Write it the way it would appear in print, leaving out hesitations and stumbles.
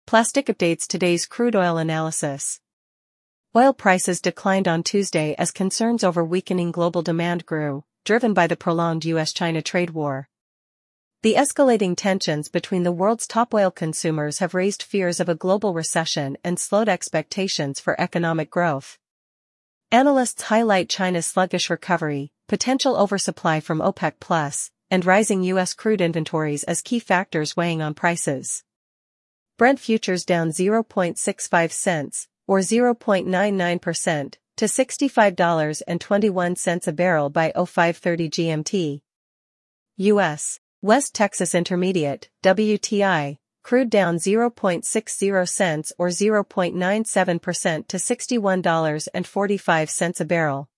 Plastic updates today's crude oil analysis. Oil prices declined on Tuesday as concerns over weakening global demand grew, driven by the prolonged US-China trade war. The escalating tensions between the world's top oil consumers have raised fears of a global recession and slowed expectations for economic growth. Analysts highlight China's sluggish recovery, potential oversupply from OPEC+, and rising U.S. crude inventories as key factors weighing on prices. Brent futures down 0.65 cents, or 0.99%, to $65.21 a barrel by 05:30 GMT. U.S. West Texas Intermediate, WTI, crude down 0.60 cents or 0.97% to $61.45 a barrel.